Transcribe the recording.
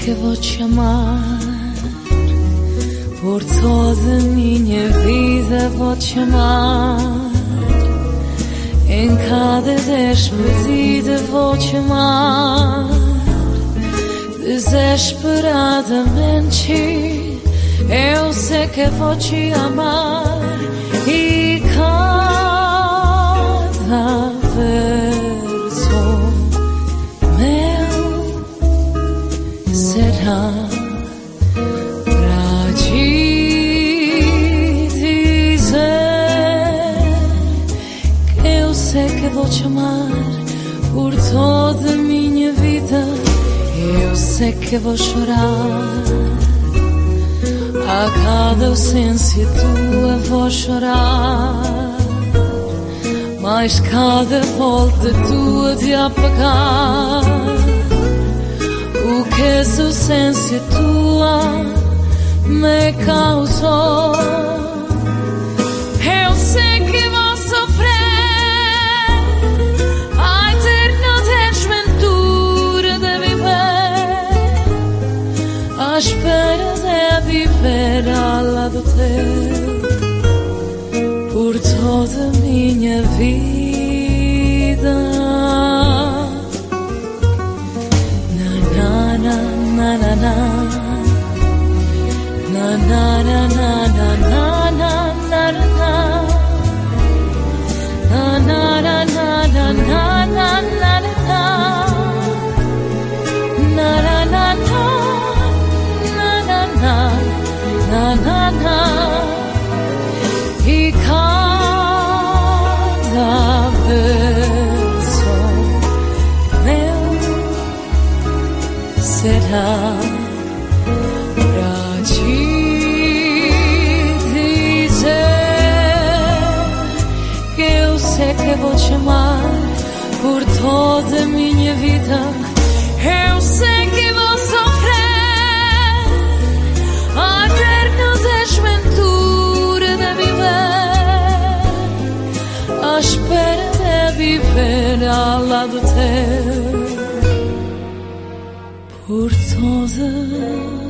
que vou te amar, por toda minha vida vou te amar. Em cada despedida vou te amar, desesperadamente. Eu sei que vou te amar e cada verso meu será pra te dizer que eu sei que vou te amar por toda a minha vida. Eu sei que vou chorar a cada ausência tua, vou chorar, mas cada volta tua de apagar o que essa ausência tua me causou. Eu sei que vou sofrer a eterna desventura de viver à espera de viver ao lado teu por toda a minha vida. Na na na na na na na na na na na na na na na na na e cada verso meu será pra te dizer que eu sei que vou te amar por toda a minha vida. Eu sei que vou sofrer a eterna desventura de viver à espera de viver ao lado teu por toda